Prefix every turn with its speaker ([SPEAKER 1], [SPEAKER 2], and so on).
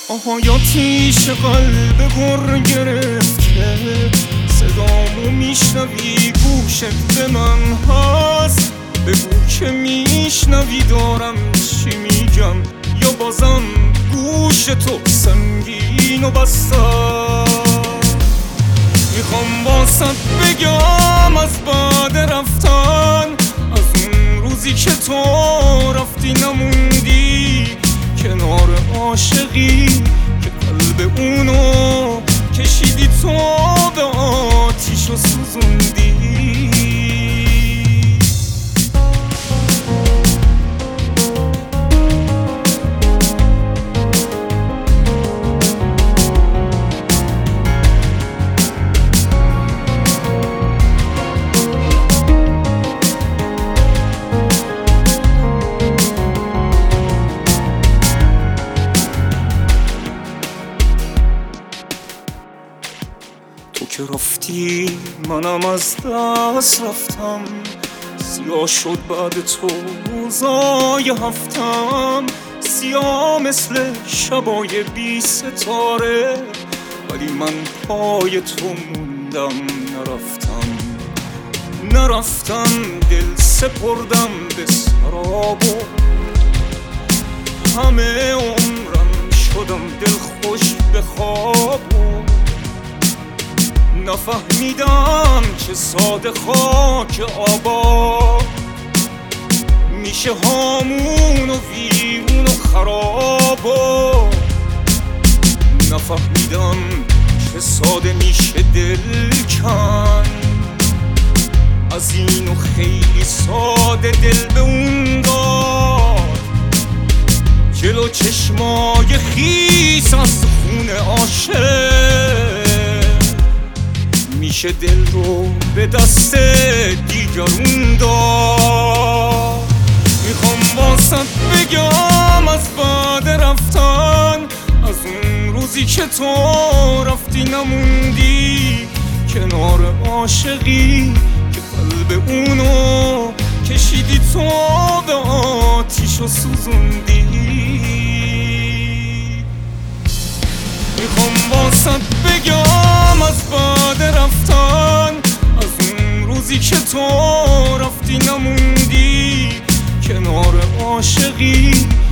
[SPEAKER 1] آهایاتیش قلب گر گرفته، صدامو میشنوی گوشت به من هست، بگو که میشنوی دارم چی میگم، یا بازم گوش تو سنگین و بسته. میخوام واسط بگم از بعد رفتن، از اون روزی که تو رفتی نموندی کنار عاشقی که قلب اونو کشیدی تو به آتیش و سوزوندی. تو که رفتی منم از دست رفتم، سیاه شد بعد تو روزای هفتم، سیاه مثل شبای بی ستاره، ولی من پای تو موندم نرفتم دل سپردم به سراب و همه عمرم شدم دل خوش به خواب و نفهمیدم که ساده خاک آباد میشه هامون و ویرون و خراب و نفهمیدم که ساده میشه دل کن، از اینو خیلی ساده دل به اون داد، جلو چشمای خیس از خون عاشق میشه دل رو به دست دیگرون داد. میخوام واسط بگم از بعد رفتن، از اون روزی که تو رفتی نموندی کنار عاشقی که قلب اونو کشیدی تو به آتیش و سوزوندی. میخوام واسط بگم از بعد رفتن، از اون روزی که تو رفتی نموندی کنار عاشقی